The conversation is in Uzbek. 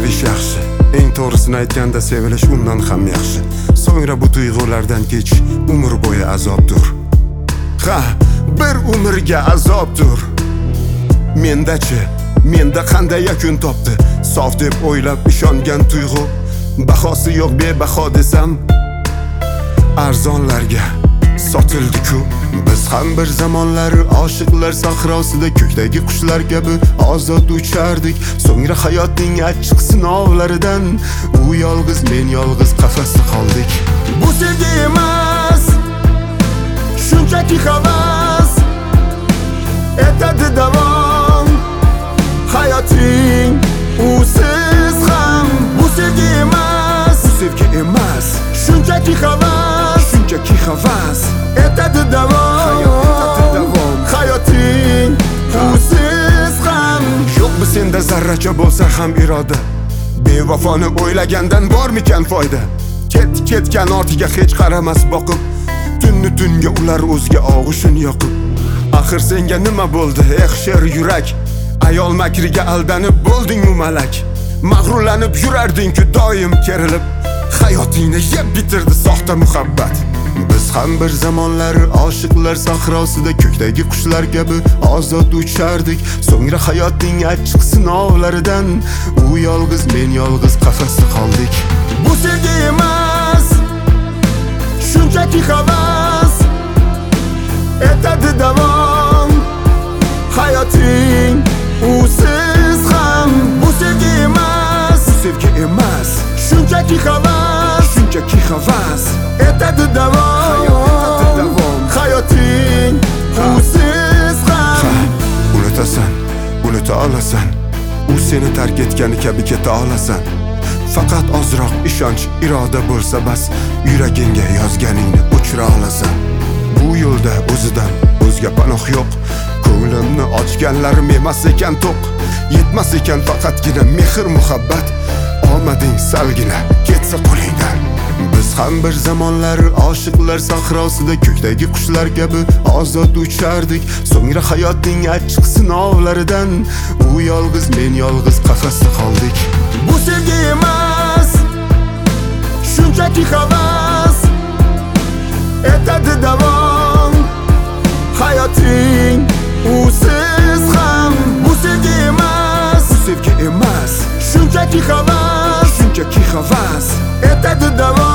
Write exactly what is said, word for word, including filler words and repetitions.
sevish yaxshi. Eng to'g'risini aytganda sevilish undan ham yaxshi. So'ngra bu tuyg'ulardan kechish umr bo'yi azobdir. Ha, bir umrga azobdir. Mendachi, menda qanday yakun topdi? Sof deb o'ylab ishongan tuyg'u, bahosi yo'q bebaho desam, arzonlarga sotildi-ku. Biz ham bir zamonlar oshiqlar sahrosida ko'kdagi qushlar kabi ozod uchardik. So'ngra hayotning achchiq sinovlaridan u yolg'iz, men yolg'iz qafasda qoldik. Bu sevgi emas, shunchaki havas etadi davom. Hayoting usiz ham. Bu sevgi emas, bu sevgi emas, shunchaki havas, shunchaki havas etadi davom. Hayoting usiz ham. Yo'qmi senda zarracha bo'lsa ham iroda? Bevafoni o'ylagandan bormikan foyda? Ket ketgan ortiga hech qaramas boqib, tunni tunga ular o'zga og'ushin yoqib. Axir senga nima bo'ldi, eh sher yurak? Ayol makriga aldanib bo'lding-u malak. Mag'rurlanib yurarding-ku doim kerilib. Hayotingni yeb bitirdi soxta muhabbat. Biz ham bir zamonlar oshiqlar sahrosida ko'kdagi qushlar kabi ozod uchardik. So'ngra hayotning achchiq sinovlaridan u yolg'iz, men yolg'iz qafasda qoldik. Bu sevgi emas, shunchaki havas etadi davom. Hayoting usiz ham. Bu sevgi emas, bu sevgi emas, shunchaki havas, shunchaki havas etadi davom. Hayoting usiz ham. Unutasan, unuta olasan, u seni tark etgani kabi keta olasan. Faqat ozroq ishonch, iroda bo'lsa bas, yuragingga yozganingni o'chira olasan. Bu yo'lda o'zidan o'zga panoh yo'q. Ko'nglimni ochganlarim emas ekan to'q. Yetmas ekan faqatgina mehr muhabbat. Omading salgina ketsa qo'lingdan. Biz ham bir zamonlar oshiqlar sahrosida ko'kdagi qushlar kabi ozod uchardik. So'ngra hayotning achchiq sinovlaridan u yolg'iz, men yolg'iz qafasda qoldik. Bu sevgi emas, shunchaki havas etadi davom. Hayoting usiz ham. Bu sevgi emas, bu sevgi emas, shunchaki havas, shunchaki havas etadi davom.